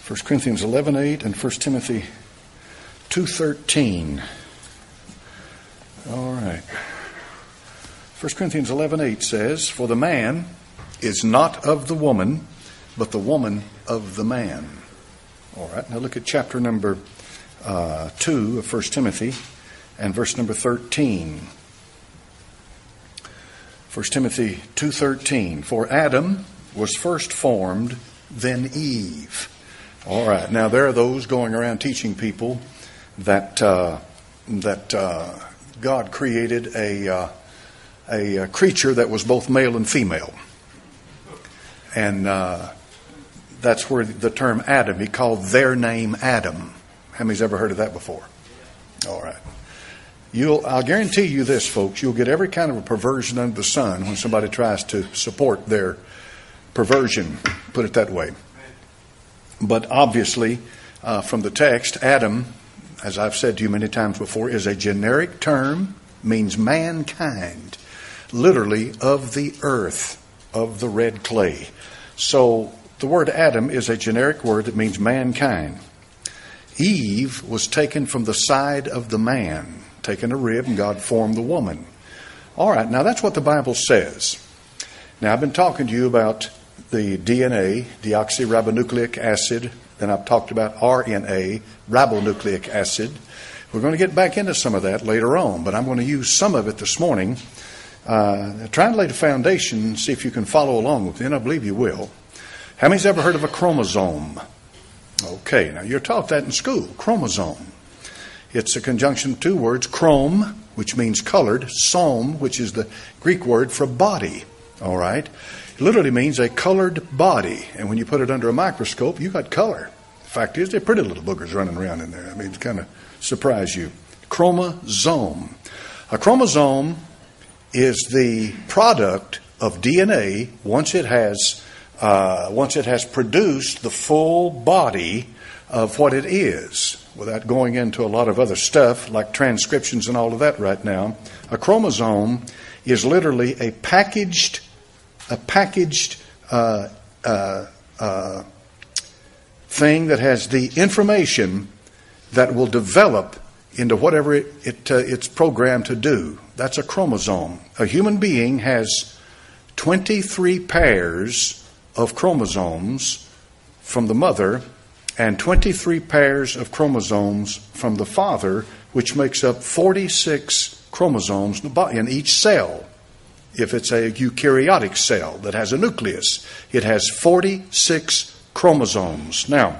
1 Corinthians 11:8 and 1 Timothy 2:13. All right. 1 Corinthians 11:8 says, "For the man is not of the woman, but the woman of the man." All right. Now look at chapter number 2 of 1 Timothy and verse number 13. 1 Timothy 2:13. "For Adam was first formed, then Eve." All right. Now there are those going around teaching people that God created a creature that was both male and female, and that's where the term Adam. He called their name Adam. How many's ever heard of that before? All right. I'll guarantee you this, folks. You'll get every kind of a perversion under the sun when somebody tries to support their perversion. Put it that way. But obviously, from the text, Adam, as I've said to you many times before, is a generic term, means mankind, literally of the earth, of the red clay. So the word Adam is a generic word that means mankind. Eve was taken from the side of the man, taken a rib, and God formed the woman. All right, now that's what the Bible says. Now I've been talking to you about the DNA, deoxyribonucleic acid. Then I've talked about RNA, ribonucleic acid. We're going to get back into some of that later on, but I'm going to use some of it this morning. Trying to lay the foundation, see if you can follow along with me, and I believe you will. How many's ever heard of a chromosome? Okay, now you're taught that in school, chromosome. It's a conjunction of two words, chrome, which means colored, some, which is the Greek word for body. All right? It literally means a colored body. And when you put it under a microscope, you got color. The fact is, they're pretty little boogers running around in there. I mean, it's kind of surprise you. Chromosome. A chromosome is the product of DNA once it has produced the full body of what it is. Without going into a lot of other stuff like transcriptions and all of that right now, a chromosome is literally a packaged thing that has the information that will develop into whatever it's programmed to do. That's a chromosome. A human being has 23 pairs of chromosomes from the mother and 23 pairs of chromosomes from the father, which makes up 46 chromosomes in each cell. If it's a eukaryotic cell that has a nucleus, it has 46 chromosomes. Now,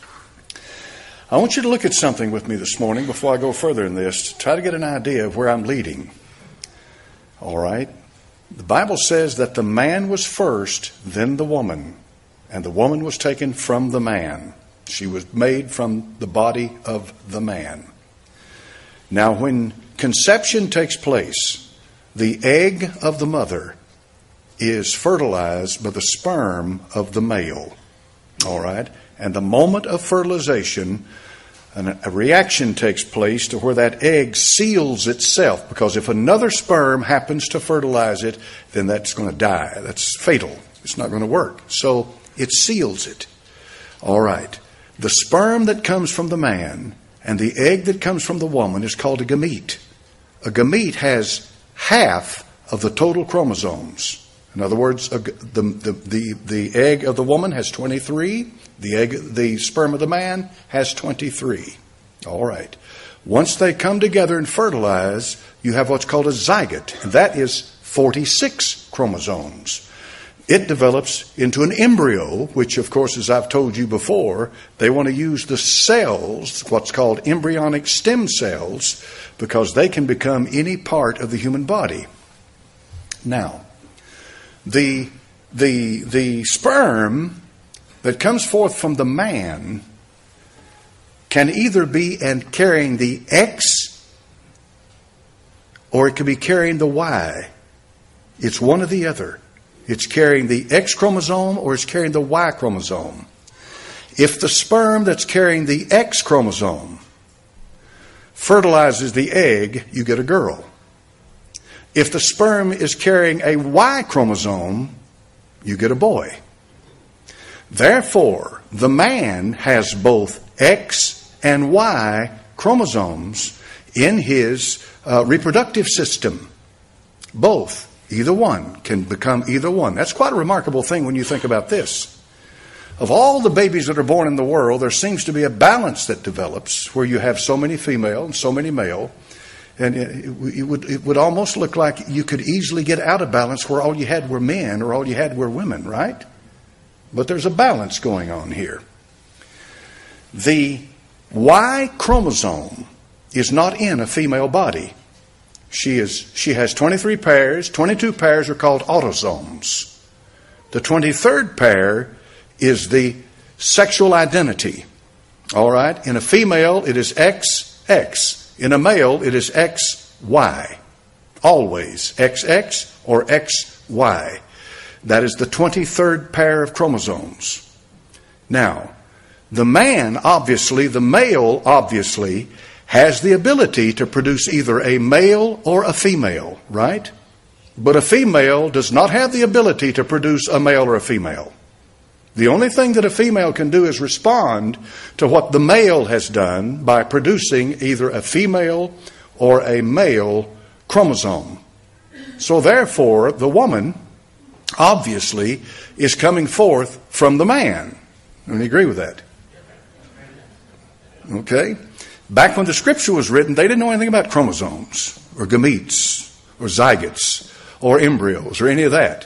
I want you to look at something with me this morning before I go further in this, to try to get an idea of where I'm leading. All right? The Bible says that the man was first, then the woman, and the woman was taken from the man. She was made from the body of the man. Now, when conception takes place, the egg of the mother is fertilized by the sperm of the male. All right? And the moment of fertilization, a reaction takes place to where that egg seals itself, because if another sperm happens to fertilize it, then that's going to die. That's fatal. It's not going to work. So it seals it. All right. The sperm that comes from the man and the egg that comes from the woman is called a gamete. A gamete has half of the total chromosomes. In other words, the egg of the woman has 23. The sperm of the man has 23. All right. Once they come together and fertilize, you have what's called a zygote. And that is 46 chromosomes. It develops into an embryo, which, of course, as I've told you before, they want to use the cells, what's called embryonic stem cells, because they can become any part of the human body. Now, the sperm that comes forth from the man can either be carrying the X or it could be carrying the Y. It's one or the other. It's carrying the X chromosome or it's carrying the Y chromosome. If the sperm that's carrying the X chromosome fertilizes the egg, you get a girl. If the sperm is carrying a Y chromosome, you get a boy. Therefore, the man has both X and Y chromosomes in his reproductive system. Both. Either one can become either one. That's quite a remarkable thing when you think about this. Of all the babies that are born in the world, there seems to be a balance that develops where you have so many female and so many male. And it would almost look like you could easily get out of balance where all you had were men or all you had were women, right? But there's a balance going on here. The Y chromosome is not in a female body. She has 23 pairs. 22 pairs are called autosomes. The 23rd pair is the sexual identity. All right? In a female, it is XX. In a male, it is XY. Always XX or XY. That is the 23rd pair of chromosomes. Now, the male obviously, has the ability to produce either a male or a female, right? But a female does not have the ability to produce a male or a female. The only thing that a female can do is respond to what the male has done by producing either a female or a male chromosome. So therefore, the woman obviously is coming forth from the man. Do you agree with that? Okay? Back when the scripture was written, they didn't know anything about chromosomes or gametes or zygotes or embryos or any of that.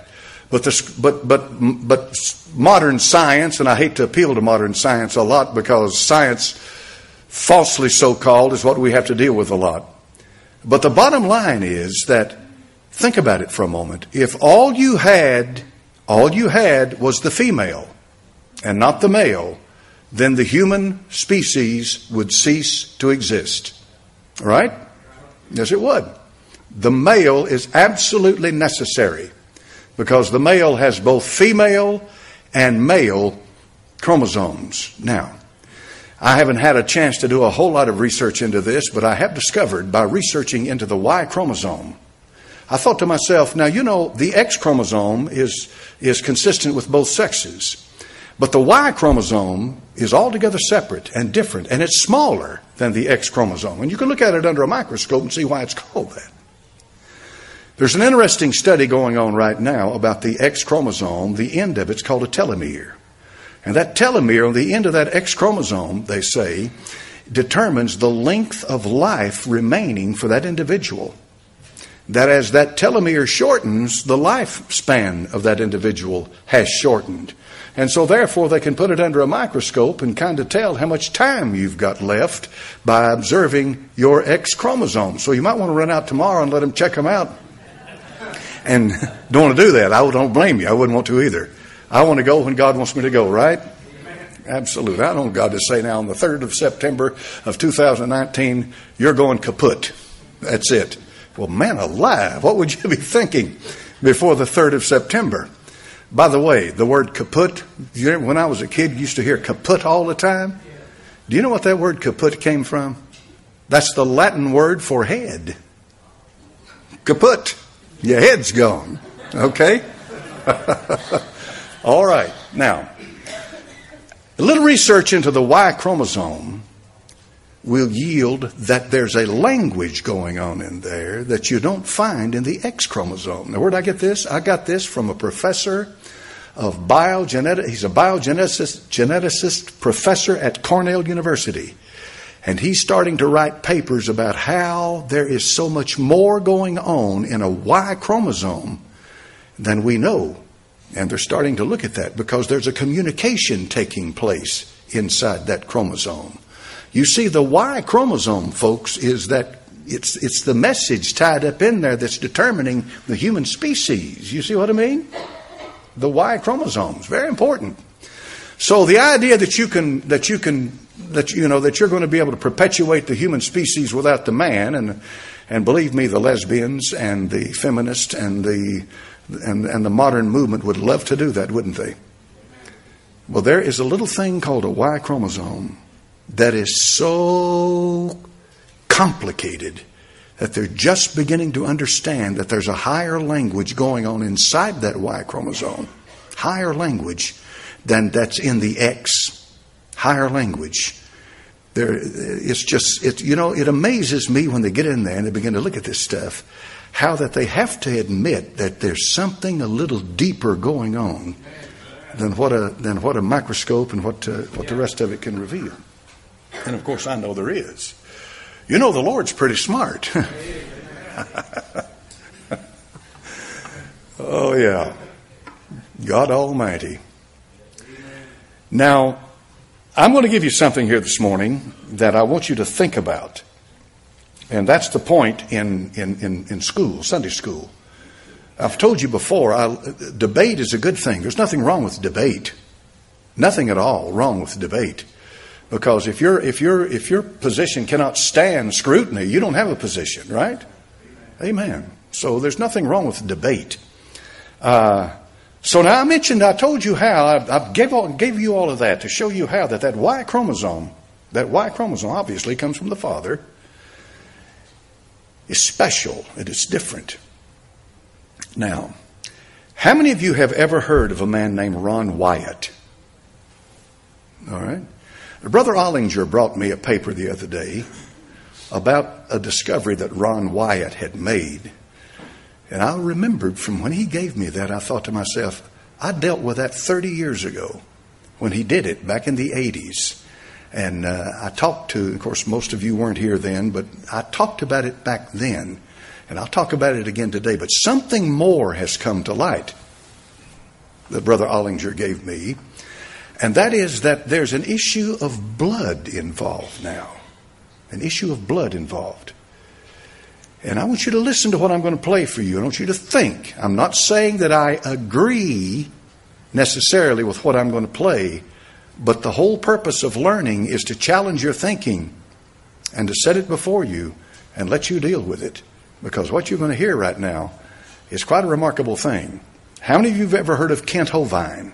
But modern science, and I hate to appeal to modern science a lot because science, falsely so-called, is what we have to deal with a lot. But the bottom line is that, think about it for a moment. If all you had was the female and not the male, then the human species would cease to exist. Right? Yes, it would. The male is absolutely necessary because the male has both female and male chromosomes. Now, I haven't had a chance to do a whole lot of research into this, but I have discovered by researching into the Y chromosome, I thought to myself, now, the X chromosome is consistent with both sexes. But the Y chromosome is altogether separate and different, and it's smaller than the X chromosome. And you can look at it under a microscope and see why it's called that. There's an interesting study going on right now about the X chromosome. The end of it's called a telomere. And that telomere on the end of that X chromosome, they say, determines the length of life remaining for that individual. That as that telomere shortens, the lifespan of that individual has shortened. And so therefore they can put it under a microscope and kind of tell how much time you've got left by observing your X chromosome. So you might want to run out tomorrow and let them check them out. And don't want to do that. I don't blame you. I wouldn't want to either. I want to go when God wants me to go, right? Absolutely. I don't want God to say now on the 3rd of September of 2019, you're going kaput. That's it. Well, man alive, what would you be thinking before the 3rd of September? By the way, the word kaput, when I was a kid, you used to hear kaput all the time. Do you know what that word kaput came from? That's the Latin word for head. Kaput. Your head's gone. Okay? All right. Now, a little research into the Y chromosome will yield that there's a language going on in there that you don't find in the X chromosome. Now, where did I get this? I got this from a professor of biogenetics. He's a biogeneticist professor at Cornell University. And he's starting to write papers about how there is so much more going on in a Y chromosome than we know. And they're starting to look at that because there's a communication taking place inside that chromosome. You see, the Y chromosome, folks, is that it's the message tied up in there that's determining the human species. You see what I mean? The Y chromosome is very important. So the idea that you're going to be able to perpetuate the human species without the man, and believe me, the lesbians and the feminists and the modern movement would love to do that, wouldn't they? Well, there is a little thing called a Y chromosome that is so complicated that they're just beginning to understand that there's a higher language going on inside that Y chromosome. Higher language than that's in the X, higher language. It's just, it amazes me when they get in there and they begin to look at this stuff, how that they have to admit that there's something a little deeper going on than what a microscope and what the rest of it can reveal. And of course, I know there is. The Lord's pretty smart. Oh yeah, God Almighty. Now, I'm going to give you something here this morning that I want you to think about. And that's the point in school, Sunday school. I've told you before, debate is a good thing. There's nothing wrong with debate. Nothing at all wrong with debate. Because if your position cannot stand scrutiny, you don't have a position, right? Amen. So there's nothing wrong with debate. So now I told you how, I gave you all of that to show you how that Y chromosome obviously comes from the Father, is special and it's different. Now, how many of you have ever heard of a man named Ron Wyatt? All right. Brother Ollinger brought me a paper the other day about a discovery that Ron Wyatt had made. And I remembered from when he gave me that, I thought to myself, I dealt with that 30 years ago when he did it back in the 80s. And I talked to, of course, most of you weren't here then, but I talked about it back then. And I'll talk about it again today. But something more has come to light that Brother Ollinger gave me. And that is that there's an issue of blood involved now. An issue of blood involved. And I want you to listen to what I'm going to play for you. I want you to think. I'm not saying that I agree necessarily with what I'm going to play, but the whole purpose of learning is to challenge your thinking and to set it before you and let you deal with it. Because what you're going to hear right now is quite a remarkable thing. How many of you have ever heard of Kent Hovind?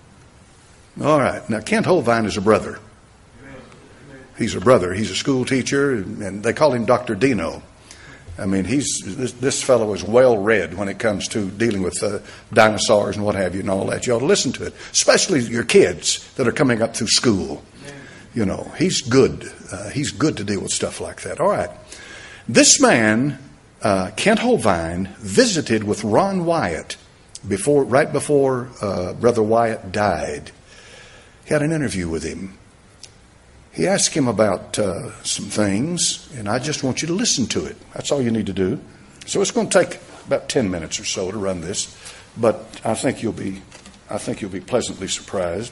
All right. Now, Kent Hovind is a brother. He's a brother. He's a school teacher, and they call him Dr. Dino. I mean, this fellow is well read when it comes to dealing with dinosaurs and what have you and all that. You ought to listen to it, especially your kids that are coming up through school. He's good. He's good to deal with stuff like that. All right. This man, Kent Hovind, visited with Ron Wyatt right before Brother Wyatt died. He had an interview with him. He asked him about some things, and I just want you to listen to it. That's all you need to do. So it's going to take about 10 minutes or so to run this, but I think you'll be pleasantly surprised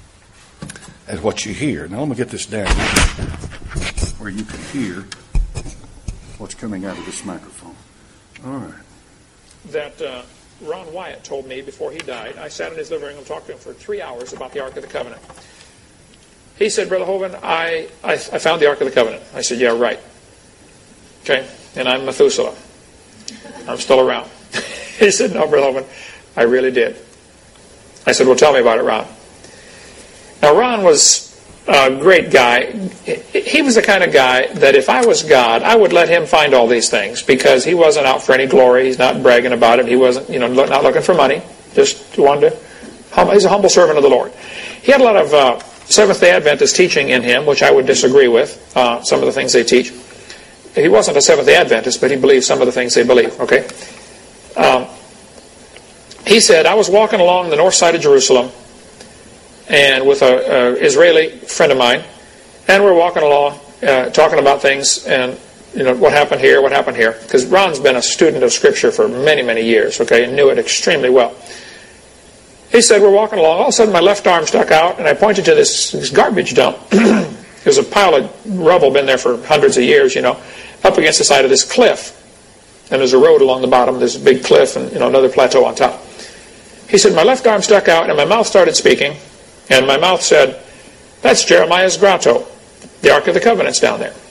at what you hear. Now let me get this down where you can hear what's coming out of this microphone. All right. That Ron Wyatt told me before he died. I sat in his living room and talked to him for 3 hours about the Ark of the Covenant. He said, Brother Hovind, I found the Ark of the Covenant. I said, yeah, right. Okay, and I'm Methuselah. I'm still around. He said, no, Brother Hovind, I really did. I said, well, tell me about it, Ron. Now, Ron was a great guy. He was the kind of guy that if I was God, I would let him find all these things because he wasn't out for any glory. He's not bragging about it. He wasn't, not looking for money. Just wanted to, he's a humble servant of the Lord. He had a lot of Seventh-day Adventist teaching in him, which I would disagree with, some of the things they teach. He wasn't a Seventh-day Adventist, but he believed some of the things they believe, okay? He said, I was walking along the north side of Jerusalem and with an Israeli friend of mine, and we're walking along talking about things and, what happened here, because Ron's been a student of Scripture for many, many years, okay, and knew it extremely well. He said, we're walking along. All of a sudden, my left arm stuck out, and I pointed to this garbage dump. There's a pile of rubble been there for hundreds of years, up against the side of this cliff. And there's a road along the bottom. There's a big cliff and, another plateau on top. He said, my left arm stuck out, and my mouth started speaking. And my mouth said, that's Jeremiah's grotto. The Ark of the Covenant's down there.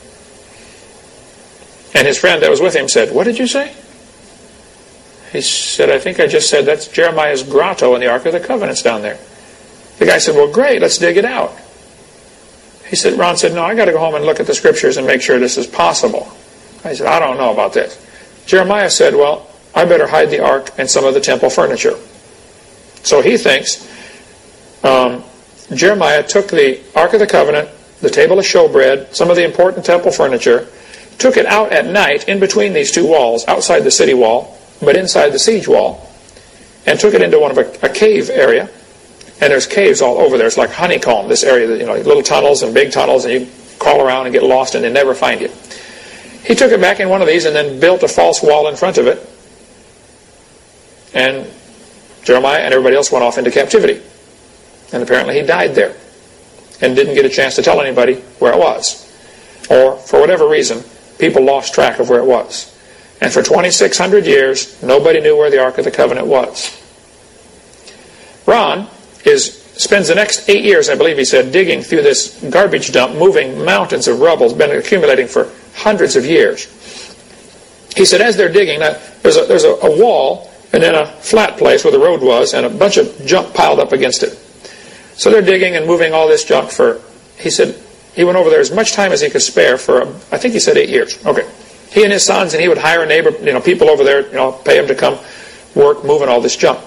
And his friend that was with him said, what did you say? He said, I think I just said that's Jeremiah's grotto and the Ark of the Covenant's down there. The guy said, well, great, let's dig it out. Ron said, no, I got to go home and look at the Scriptures and make sure this is possible. I said, I don't know about this. Jeremiah said, well, I better hide the Ark and some of the temple furniture. So he thinks, Jeremiah took the Ark of the Covenant, the table of showbread, some of the important temple furniture, took it out at night in between these two walls, outside the city wall, but inside the siege wall, and took it into one of a cave area. And there's caves all over there. It's like honeycomb, this area, little tunnels and big tunnels, and you crawl around and get lost and they never find you. He took it back in one of these and then built a false wall in front of it. And Jeremiah and everybody else went off into captivity. And apparently he died there and didn't get a chance to tell anybody where it was. Or, for whatever reason, people lost track of where it was. And for 2,600 years, nobody knew where the Ark of the Covenant was. Ron spends the next 8 years, I believe he said, digging through this garbage dump, moving mountains of rubble. It's been accumulating for hundreds of years. He said, as they're digging, there's a wall and then a flat place where the road was and a bunch of junk piled up against it. So they're digging and moving all this junk he said, he went over there as much time as he could spare for, I think he said 8 years. Okay. He and his sons, and he would hire people over there, pay them to come work moving all this junk.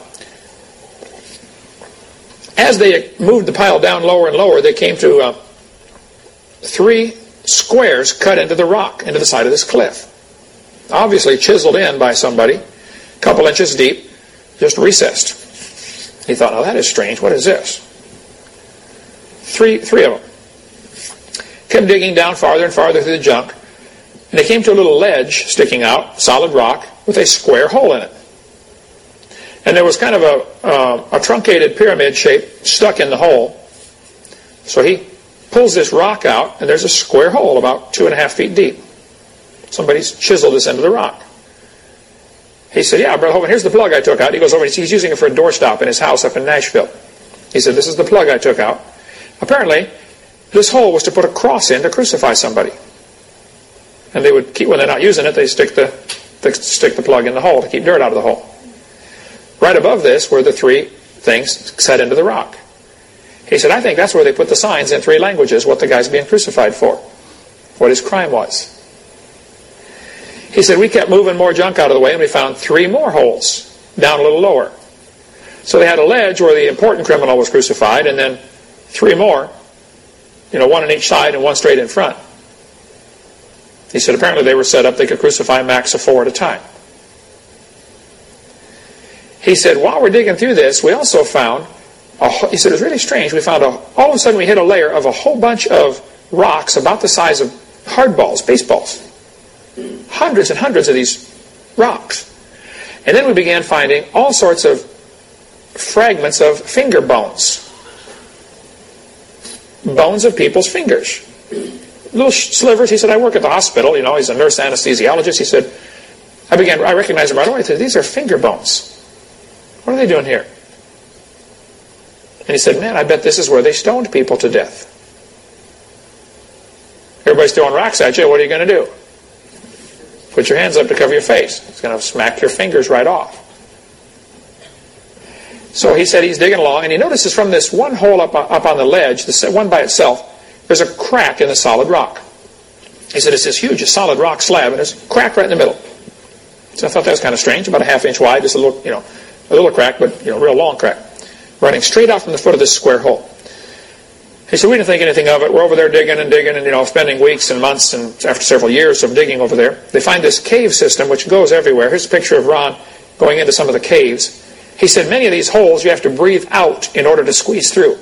As they moved the pile down lower and lower, they came to 3 squares cut into the rock, into the side of this cliff. Obviously chiseled in by somebody, a couple inches deep, just recessed. He thought, oh, that is strange. What is this? Three of them. Kept digging down farther and farther through the junk, and they came to a little ledge sticking out, solid rock, with a square hole in it. And there was kind of a truncated pyramid shape stuck in the hole. So he pulls this rock out, and there's a square hole about 2.5 feet deep. Somebody's chiseled this into the rock. He said, yeah, Brother Hovind, here's the plug I took out. He goes over, he's using it for a doorstop in his house up in Nashville. He said, this is the plug I took out. Apparently, this hole was to put a cross in to crucify somebody. And they would keep, when they're not using it, they stick the plug in the hole to keep dirt out of the hole. Right above this were the 3 things set into the rock. He said, I think that's where they put the signs in 3 languages, what the guy's being crucified for, what his crime was. He said, we kept moving more junk out of the way, and we found 3 more holes down a little lower. So they had a ledge where the important criminal was crucified, and then 3 more, 1 on each side and 1 straight in front. He said, apparently they were set up, they could crucify max of 4 at a time. He said, while we're digging through this, we also found, he said, it was really strange, we found all of a sudden we hit a layer of a whole bunch of rocks about the size of hardballs, baseballs. Hundreds and hundreds of these rocks. And then we began finding all sorts of fragments of finger bones. Bones of people's fingers. Little slivers. He said, I work at the hospital, he's a nurse anesthesiologist. He said, I recognized them right away. He said, these are finger bones. What are they doing here? And he said, man, I bet this is where they stoned people to death. Everybody's throwing rocks at you. What are you going to do? Put your hands up to cover your face. It's going to smack your fingers right off. So he said he's digging along, and he notices from this one hole up on the ledge, this one by itself, there's a crack in the solid rock. He said it's this huge solid rock slab, and there's a crack right in the middle. So I thought that was kind of strange, about a half-inch wide, just a little crack, but real long crack, running straight out from the foot of this square hole. He said, we didn't think anything of it. We're over there digging and spending weeks and months, and after several years of digging over there, they find this cave system which goes everywhere. Here's a picture of Ron going into some of the caves. He said, many of these holes you have to breathe out in order to squeeze through.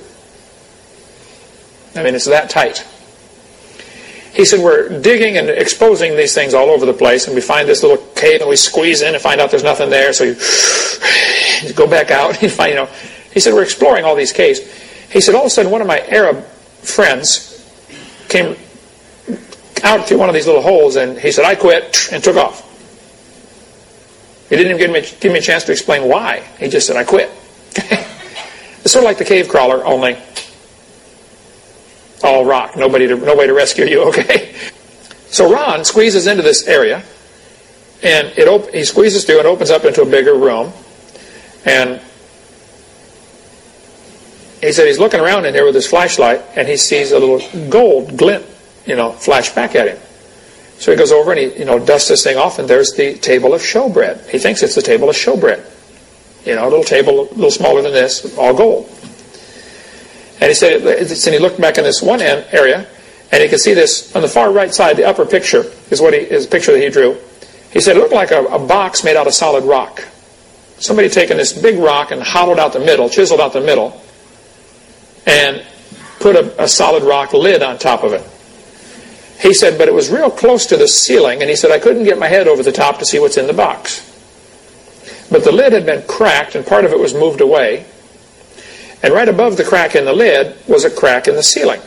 I mean, it's that tight. He said, we're digging and exposing these things all over the place, and we find this little cave, and we squeeze in and find out there's nothing there, so you go back out. And find, He said, we're exploring all these caves. He said, all of a sudden, one of my Arab friends came out through one of these little holes, and he said, I quit, and took off. He didn't even give me a chance to explain why. He just said, I quit. It's sort of like the cave crawler, only all rock. No way to rescue you, okay? So Ron squeezes into this area, and he squeezes through and opens up into a bigger room. And he said he's looking around in there with his flashlight, and he sees a little gold glint, flash back at him. So he goes over and he, dusts this thing off, and there's the table of showbread. He thinks it's the table of showbread. A little table, a little smaller than this, all gold. And he said, and he looked back in this one end area, and he could see this on the far right side. The upper picture is a picture that he drew. He said it looked like a box made out of solid rock. Somebody taken this big rock and hollowed out the middle, chiseled out the middle, and put a solid rock lid on top of it. He said, but it was real close to the ceiling, and he said, I couldn't get my head over the top to see what's in the box. But the lid had been cracked, and part of it was moved away. And right above the crack in the lid was a crack in the ceiling.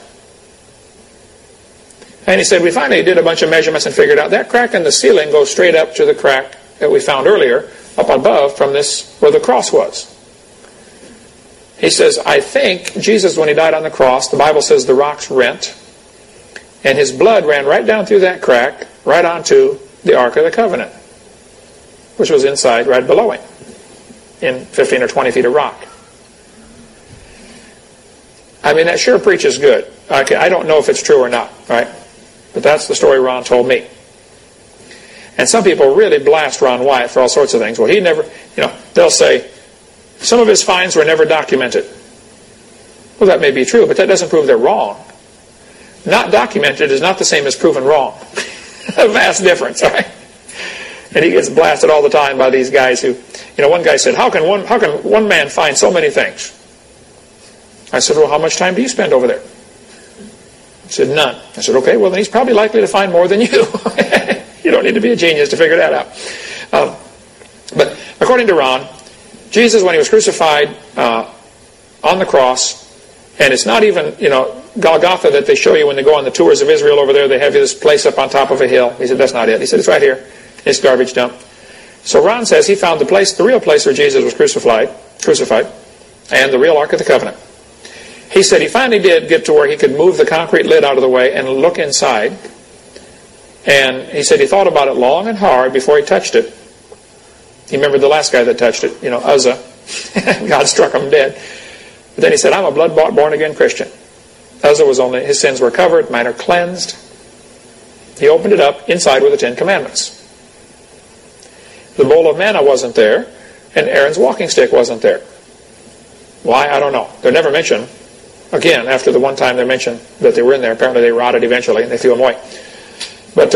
And he said, we finally did a bunch of measurements and figured out that crack in the ceiling goes straight up to the crack that we found earlier, up above from this, where the cross was. He says, I think Jesus, when he died on the cross, the Bible says the rocks rent, and his blood ran right down through that crack, right onto the Ark of the Covenant, which was inside, right below him, in 15 or 20 feet of rock. I mean, that sure preaches good. I don't know if it's true or not, right? But that's the story Ron told me. And some people really blast Ron Wyatt for all sorts of things. Well, he never, they'll say, some of his finds were never documented. Well, that may be true, but that doesn't prove they're wrong. Not documented is not the same as proven wrong. A vast difference, right? And he gets blasted all the time by these guys who, one guy said, how can one man find so many things? I said, well, how much time do you spend over there? He said, none. I said, okay, well, then he's probably likely to find more than you. You don't need to be a genius to figure that out. But according to Ron, Jesus, when he was crucified on the cross, and it's not even, Golgotha that they show you when they go on the tours of Israel over there, they have this place up on top of a hill. He said, that's not it. He said, it's right here. It's garbage dump. So Ron says he found the real place where Jesus was crucified, and the real Ark of the Covenant. He said he finally did get to where he could move the concrete lid out of the way and look inside. And he said he thought about it long and hard before he touched it. He remembered the last guy that touched it, Uzzah. God struck him dead. But then he said, I'm a blood-bought, born-again Christian. Uzzah his sins were covered, mine are cleansed. He opened it up. Inside were the 10 Commandments. The bowl of manna wasn't there, and Aaron's walking stick wasn't there. Why? I don't know. They're never mentioned. Again, after the one time they mentioned that they were in there, apparently they rotted eventually, and they threw them away. But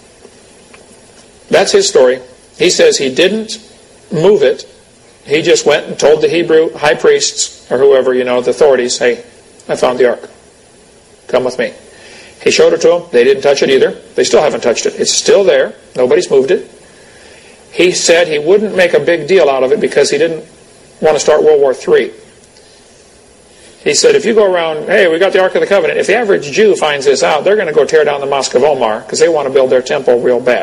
that's his story. He says he didn't move it. He just went and told the Hebrew high priests, or whoever, the authorities, hey, I found the ark. Come with me. He showed it to them. They didn't touch it either. They still haven't touched it. It's still there. Nobody's moved it. He said he wouldn't make a big deal out of it because he didn't want to start World War III. He said, if you go around, hey, we got the Ark of the Covenant, if the average Jew finds this out, they're going to go tear down the Mosque of Omar because they want to build their temple real bad.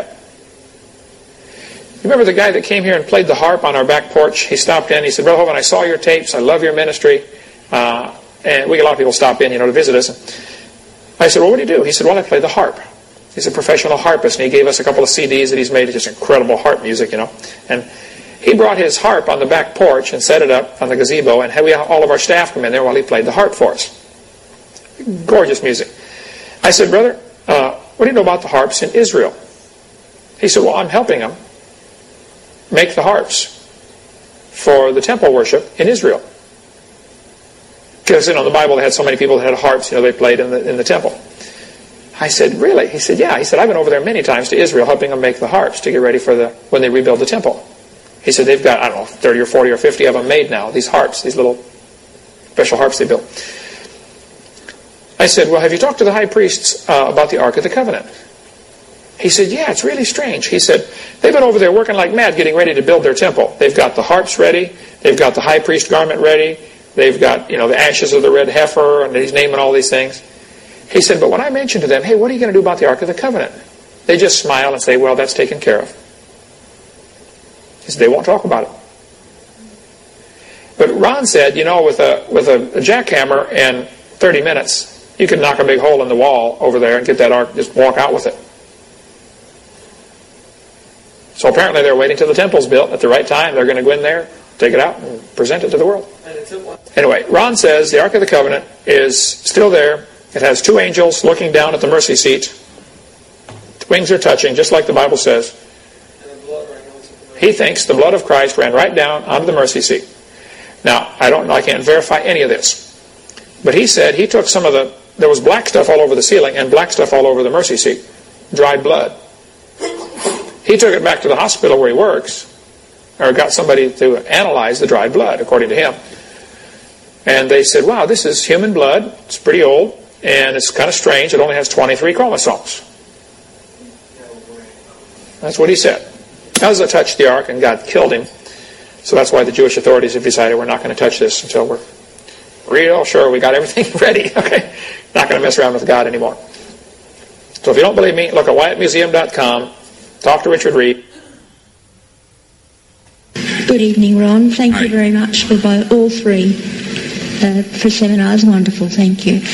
You remember the guy that came here and played the harp on our back porch? He stopped in. He said, Brother Hovind, I saw your tapes. I love your ministry. And we get a lot of people stop in, to visit us. I said, well, what do you do? He said, well, I play the harp. He's a professional harpist, and he gave us a couple of CDs that he's made. It's just incredible harp music, And he brought his harp on the back porch and set it up on the gazebo, and we had all of our staff come in there while he played the harp for us. Gorgeous music. I said, brother, what do you know about the harps in Israel? He said, well, I'm helping them make the harps for the temple worship in Israel. Because, in the Bible, they had so many people that had harps, they played in the temple. I said, really? He said, yeah. He said, I've been over there many times to Israel helping them make the harps to get ready for when they rebuild the temple. He said, they've got, 30 or 40 or 50 of them made now, these harps, these little special harps they built. I said, well, have you talked to the high priests about the Ark of the Covenant? He said, yeah, it's really strange. He said, they've been over there working like mad getting ready to build their temple. They've got the harps ready. They've got the high priest garment ready. They've got, the ashes of the red heifer, and he's naming all these things. He said, but when I mentioned to them, hey, what are you going to do about the Ark of the Covenant? They just smile and say, well, that's taken care of. He said, they won't talk about it. But Ron said, with a jackhammer in 30 minutes, you can knock a big hole in the wall over there and get that ark, just walk out with it. So apparently they're waiting till the temple's built. At the right time, they're going to go in there, take it out, and present it to the world. Anyway, Ron says the Ark of the Covenant is still there. It has 2 angels looking down at the mercy seat. The wings are touching, just like the Bible says. He thinks the blood of Christ ran right down onto the mercy seat. Now, I can't verify any of this. But he said he took some of there was black stuff all over the ceiling and black stuff all over the mercy seat, dried blood. He took it back to the hospital where he works, or got somebody to analyze the dried blood, according to him. And they said, wow, this is human blood. It's pretty old, and it's kind of strange. It only has 23 chromosomes. That's what he said. Uzzah touched the ark, and God killed him. So that's why the Jewish authorities have decided we're not going to touch this until we're real sure we got everything ready. Okay, not going to mess around with God anymore. So if you don't believe me, look at WyattMuseum.com. Talk to Richard Reed. Good evening, Ron. Thank you very much for all three for seminars. Wonderful. Thank you.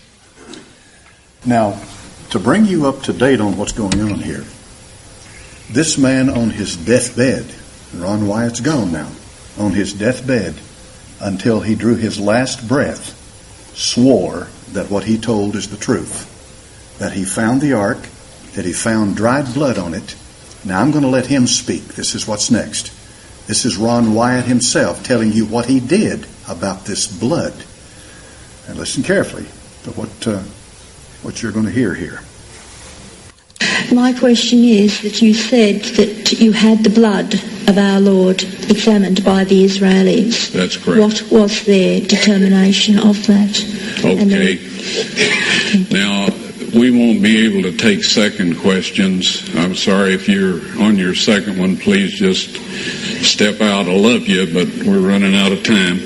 Now, to bring you up to date on what's going on here, this man on his deathbed, Ron Wyatt's gone now, on his deathbed, until he drew his last breath, swore that what he told is the truth. That he found the ark, that he found dried blood on it. Now I'm going to let him speak. This is what's next. This is Ron Wyatt himself telling you what he did about this blood. And listen carefully to what you're going to hear here. My question is that you said that you had the blood of our Lord examined by the Israelis. That's correct. What was their determination of that? Okay. Now, we won't be able to take second questions. I'm sorry if you're on your second one. Please just step out. I love you, but we're running out of time.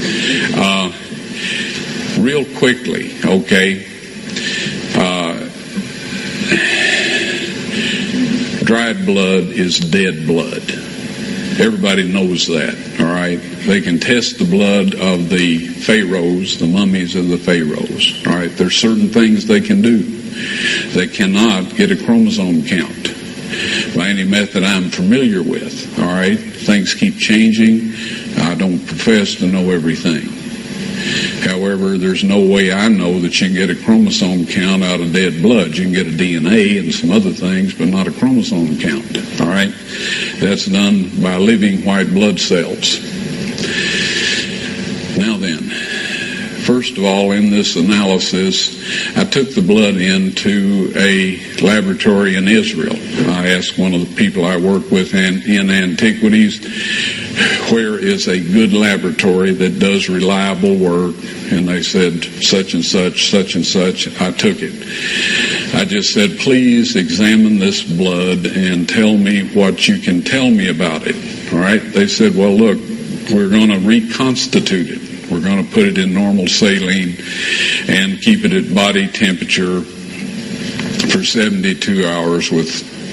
Real quickly, okay. Dried blood is dead blood. Everybody knows that, all right? They can test the blood of the pharaohs, the mummies of the pharaohs, all right? There's certain things they can do. They cannot get a chromosome count by any method I'm familiar with, all right? Things keep changing. I don't profess to know everything. However, there's no way I know that you can get a chromosome count out of dead blood. You can get a DNA and some other things, but not a chromosome count, all right? That's done by living white blood cells. Now then, first of all, in this analysis, I took the blood into a laboratory in Israel. I asked one of the people I work with in antiquities, where is a good laboratory that does reliable work? And they said, such and such, such and such. I took it. I just said, please examine this blood and tell me what you can tell me about it. All right? They said, well, look, we're going to reconstitute it. We're going to put it in normal saline and keep it at body temperature for 72 hours with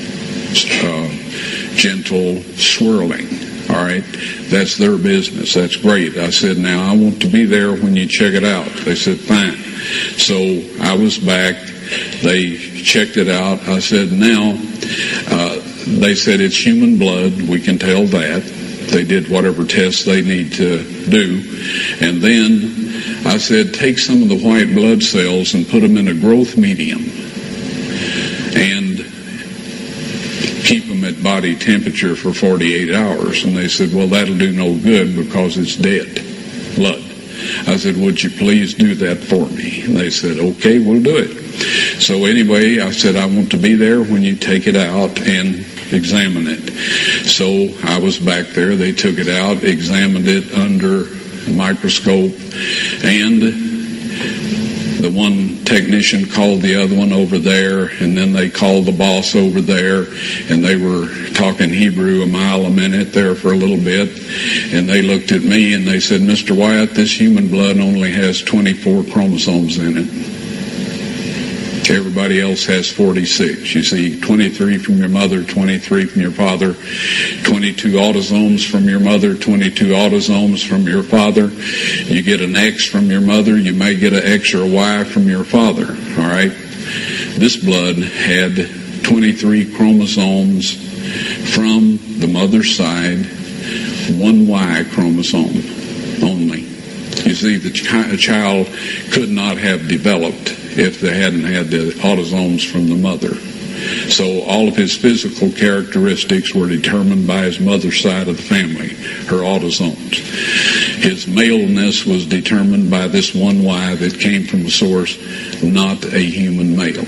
gentle swirling. All right, that's their business. That's great. I said, now I want to be there when you check it out. They said, fine. So I was back. They checked it out. I said, now, they said it's human blood. We can tell that. They did whatever tests they need to do. And then I said, take some of the white blood cells and put them in a growth medium and keep them at body temperature for 48 hours. And they said, well, that'll do no good because it's dead blood. I said, would you please do that for me? And they said, okay, we'll do it. So anyway, I said, I want to be there when you take it out and examine it. So I was back there. They took it out, examined it under a microscope, and the one technician called the other one over there, and then they called the boss over there, and they were talking Hebrew a mile a minute there for a little bit, and they looked at me and they said, Mr. Wyatt, this human blood only has 24 chromosomes in it. Everybody else has 46. You see, 23 from your mother, 23 from your father, 22 autosomes from your mother, 22 autosomes from your father. You get an X from your mother, you may get an X or a Y from your father, all right? This blood had 23 chromosomes from the mother's side, one Y chromosome only. You see, the child could not have developed if they hadn't had the autosomes from the mother. So all of his physical characteristics were determined by his mother's side of the family, her autosomes. His maleness was determined by this one Y that came from a source, not a human male.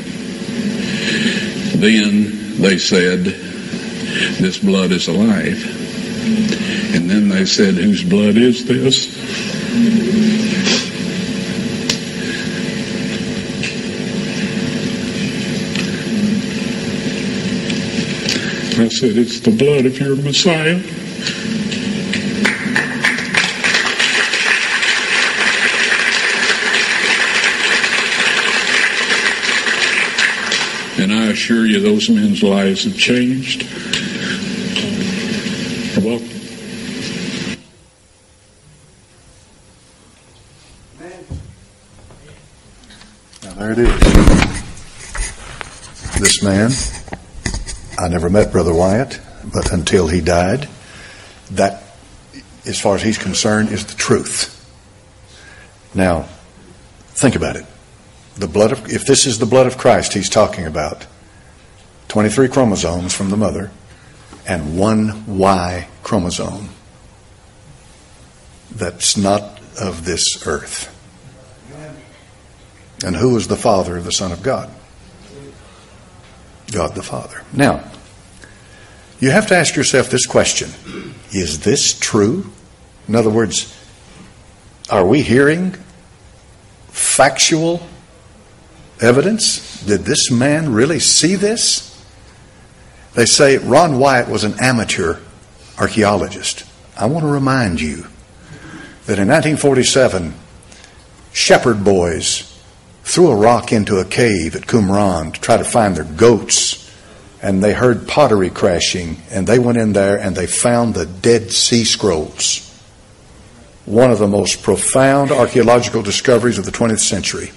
Then they said, this blood is alive. And then they said, whose blood is this? I said, it's the blood of your Messiah. And I assure you, those men's lives have changed. You're welcome. Now there it is. This man, I never met Brother Wyatt, but until he died, that, as far as he's concerned, is the truth. Now, think about it. If this is the blood of Christ he's talking about, 23 chromosomes from the mother and one Y chromosome that's not of this earth. And who is the father of the Son of God? God the Father. Now, you have to ask yourself this question. Is this true? In other words, are we hearing factual evidence? Did this man really see this? They say Ron Wyatt was an amateur archaeologist. I want to remind you that in 1947, shepherd boys threw a rock into a cave at Qumran to try to find their goats, and they heard pottery crashing, and they went in there and they found the Dead Sea Scrolls, one of the most profound archaeological discoveries of the 20th century.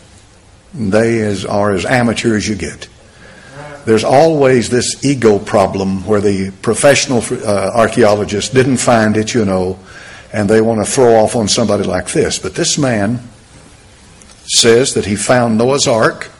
They are as amateur as you get. There's always this ego problem where the professional archaeologist didn't find it, and they want to throw off on somebody like this. But this man says that he found Noah's Ark.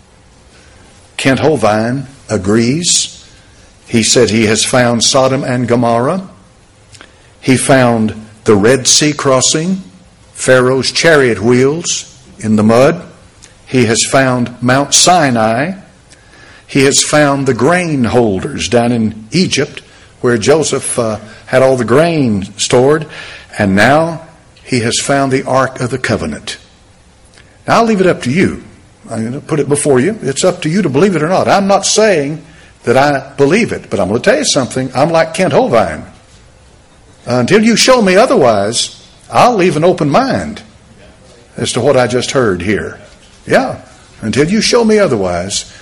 Kent Hovind agrees. He said he has found Sodom and Gomorrah. He found the Red Sea crossing, Pharaoh's chariot wheels in the mud. He has found Mount Sinai. He has found the grain holders down in Egypt where Joseph had all the grain stored. And now he has found the Ark of the Covenant. Now, I'll leave it up to you. I'm going to put it before you. It's up to you to believe it or not. I'm not saying that I believe it, but I'm going to tell you something. I'm like Kent Hovind. Until you show me otherwise, I'll leave an open mind as to what I just heard here. Yeah, until you show me otherwise,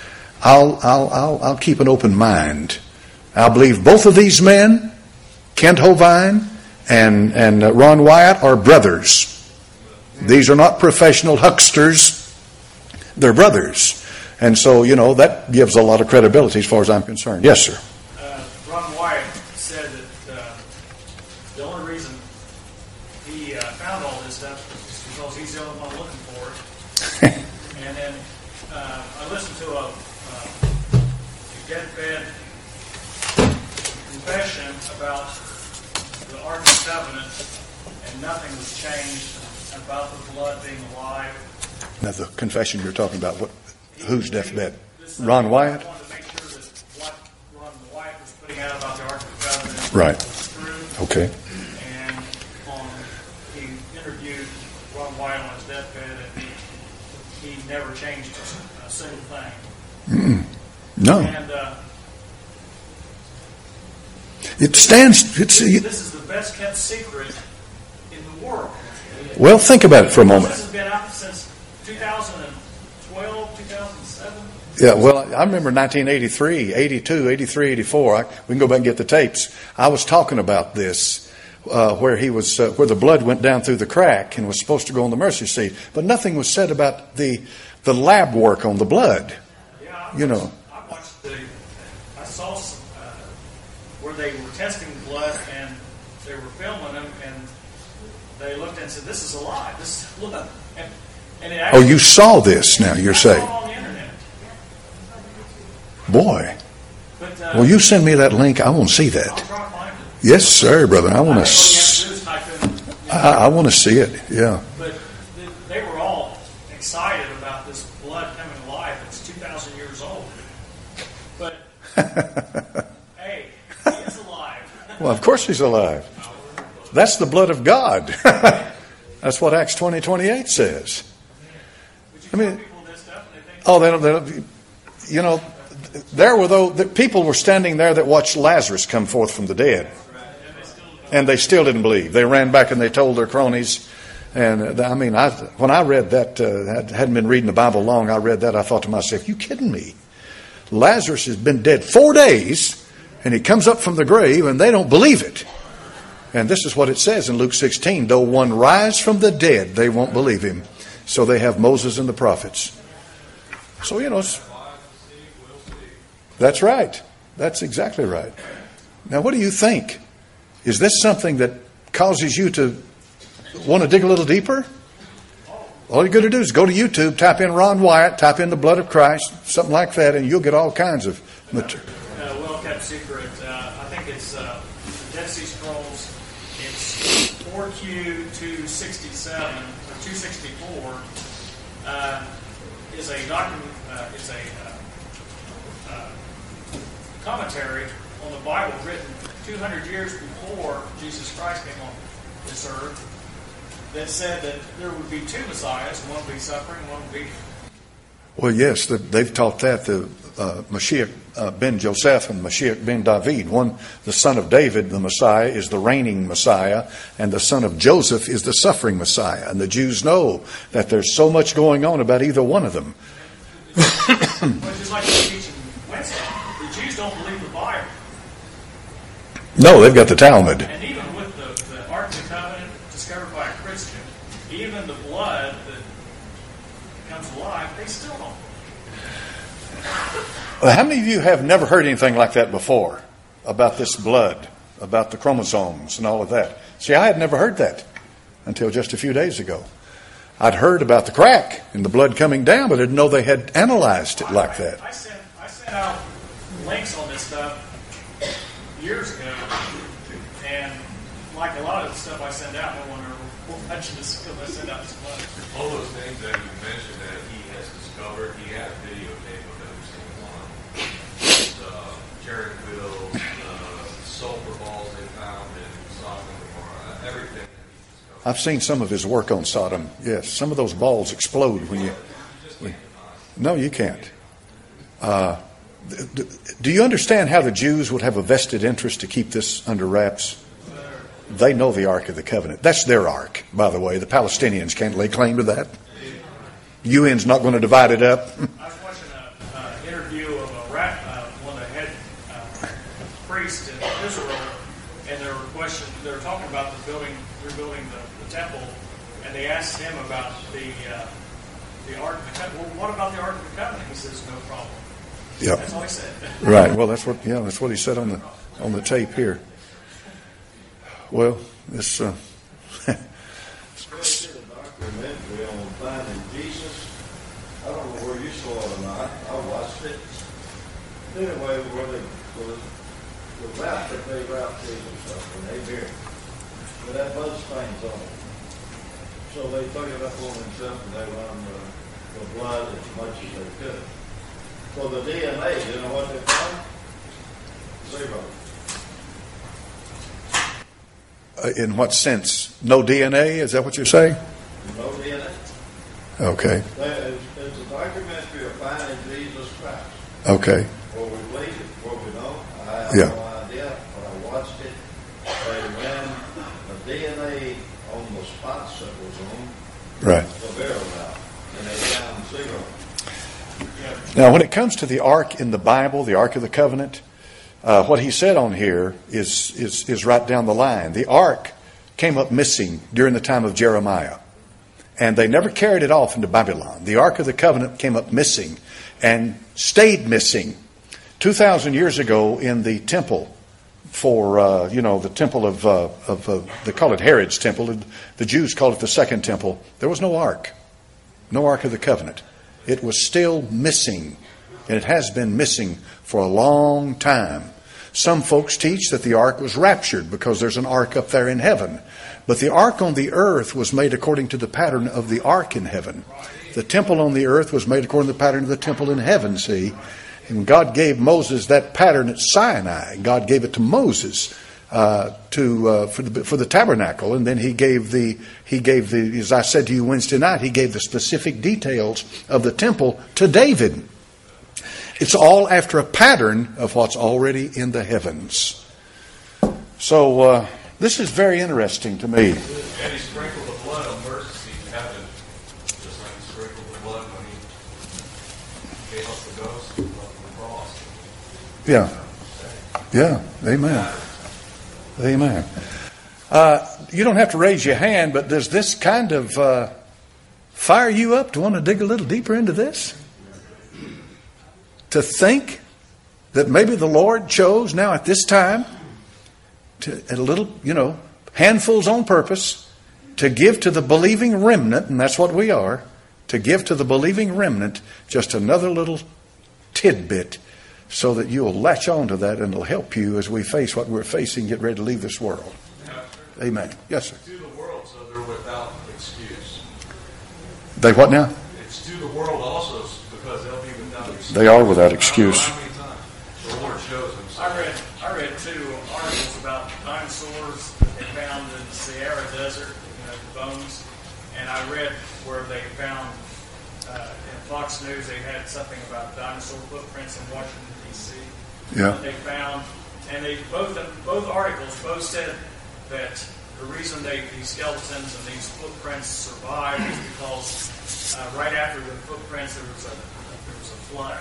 I'll keep an open mind. I believe both of these men, Kent Hovind and Ron Wyatt, are brothers. These are not professional hucksters. They're brothers. And so, that gives a lot of credibility as far as I'm concerned. Yes, sir. Ron Wyatt said that the only reason he found all this stuff is because he's the only one looking for it. And then I listened to a deathbed confession about the Ark of the Covenant, and nothing was changed about the blood being alive. Now, the confession you're talking about, whose deathbed? Ron Wyatt? I wanted to make sure that what Ron Wyatt was putting out about the Ark of the Covenant Right. was true. Okay. And he interviewed Ron Wyatt on his deathbed, and he never changed a single thing. No. And It stands... this is the best kept secret in the world. Well, think about it for a moment. This has been out since 2012, 2007. Yeah, well, I remember 1983, 82, 83, 84. We can go back and get the tapes. I was talking about this, where the blood went down through the crack and was supposed to go on the mercy seat. But nothing was said about the lab work on the blood. Yeah, I saw where they were testing the blood and they were filming them, and they looked and said, "This is alive. This is blood." And it actually, you saw this now, you're saying. I saw it on the internet. Boy. But, Well, you send me that link. I want to see I'll that. try to find it. Yes, sir, brother. I want to. All you have to do is type in I want to see it, yeah. But they were all excited about this blood coming alive. It's 2,000 years old. But, hey, he is alive. Well, of course he's alive. That's the blood of God. That's what Acts 20:28 says. I mean, oh, they don't, you know, there were the people were standing there that watched Lazarus come forth from the dead. And they still didn't believe. They ran back and they told their cronies. And I mean, when I read that, I hadn't been reading the Bible long, I read that, I thought to myself, you kidding me? Lazarus has been dead 4 days, and he comes up from the grave, and they don't believe it. And this is what it says in Luke 16, though one rise from the dead, they won't believe him. So they have Moses and the prophets. So, you know, that's right. That's exactly right. Now, what do you think? Is this something that causes you to want to dig a little deeper? All you're going to do is go to YouTube, type in Ron Wyatt, type in the blood of Christ, something like that, and you'll get all kinds of material. Well-kept secret. I think it's Dead Sea Scrolls. It's 4Q267 or 264. Is a document. It's a commentary on the Bible written 200 years before Jesus Christ came on this earth, that said that there would be two Messiahs, one would be suffering, one would be... Well, yes, they've taught that, the Mashiach ben Joseph and Mashiach ben David. One, the son of David, the Messiah, is the reigning Messiah, and the son of Joseph is the suffering Messiah. And the Jews know that there's so much going on about either one of them. Well, just like the teaching Wednesday, the Jews don't believe the Bible. No, they've got the Talmud. And even with the Ark of the Covenant discovered by a Christian, even the blood that comes alive, they still don't believe. Well, how many of you have never heard anything like that before? About this blood, about the chromosomes and all of that. See, I had never heard that until just a few days ago. I'd heard about the crack and the blood coming down, but I didn't know they had analyzed it like that. I sent out links on this stuff years ago, and like a lot of the stuff I send out, no one will mention this because I send out so much. All those things that you mentioned that he has discovered, he had a videotape of every single one. The Jerry wheel, the sulfur balls they found in Sodom and Gomorrah, everything that he discovered. I've seen some of his work on Sodom. Yes, some of those balls explode when you... No, you can't. Do you understand how the Jews would have a vested interest to keep this under wraps? They know the Ark of the Covenant. That's their Ark, by the way. The Palestinians can't lay claim to that. UN's not going to divide it up. I was watching an interview of one of the head priests in Israel, and they were talking about rebuilding the temple, and they asked him about the Ark of the Covenant. Well, what about the Ark of the Covenant? He says, no problem. Yep. That's all he said. Right. Well, that's what he said on the tape here. Well, this. Especially the documentary on finding Jesus. I don't know where you saw it or not. I watched it. Anyway, where the wrap that they wrapped Jesus up when they buried him, with that blood stains on it. So they took it up on themselves and they run the blood as much as they could. So the DNA, you know what they found? 0. In what sense? No DNA? Is that what you're saying? No DNA. Okay. It's a documentary of finding Jesus Christ. Okay. Where we believe it, where we don't, I have Yeah. no idea, but I watched it. They ran the DNA on the spots that was on Right. the burial route, and they found 0. Now, when it comes to the Ark in the Bible, the Ark of the Covenant, what he said on here is right down the line. The Ark came up missing during the time of Jeremiah, and they never carried it off into Babylon. The Ark of the Covenant came up missing and stayed missing 2,000 years ago in the temple for, the temple of they call it Herod's temple. The Jews call it the second temple. There was no Ark. No Ark of the Covenant. It was still missing, and it has been missing for a long time. Some folks teach that the ark was raptured because there's an ark up there in heaven. But the ark on the earth was made according to the pattern of the ark in heaven. The temple on the earth was made according to the pattern of the temple in heaven, see? And God gave Moses that pattern at Sinai. God gave it to Moses for the tabernacle, and then he gave the as I said to you Wednesday night, he gave the specific details of the temple to David. It's all after a pattern of what's already in the heavens. So this is very interesting to me. And he sprinkled the blood on mercy in heaven, just like he sprinkled the blood when he gave up the ghost on the cross. Yeah. Amen. Amen. You don't have to raise your hand, but does this kind of fire you up to want to dig a little deeper into this? To think that maybe the Lord chose now at this time, at a little, handfuls on purpose, to give to the believing remnant, and that's what we are, to give to the believing remnant just another little tidbit so that you'll latch on to that and it'll help you as we face what we're facing, get ready to leave this world. Amen. Yes, sir. It's to the world, so they're without excuse. They what now? It's to the world also, because they'll be without excuse. They are without excuse. How many times the Lord shows them. I read 2 articles about dinosaurs that they found in the Sahara Desert, the bones, and I read where they found in Fox News they had something about dinosaur footprints in Washington D.C. Yeah. That they found, and they both articles both said that the reason these skeletons and these footprints survived is because right after the footprints there was a flood.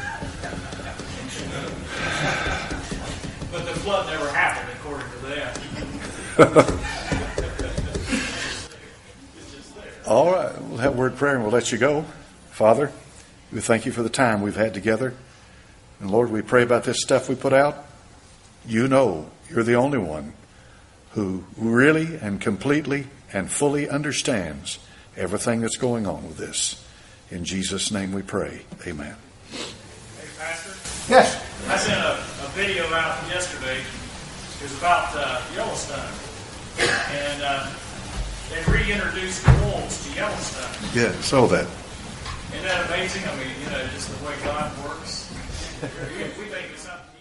But the flood never happened, according to them. It's just there. All right. We'll have a word of prayer and we'll let you go. Father, we thank you for the time we've had together. And Lord, we pray about this stuff we put out. You know, you're the only one who really and completely and fully understands everything that's going on with this. In Jesus' name we pray. Amen. Hey, Pastor? Yes. I sent a video out yesterday. It was about Yellowstone. And they reintroduced wolves to Yellowstone. Yeah, saw that. Isn't that amazing? I mean, just the way God works. We think it's something.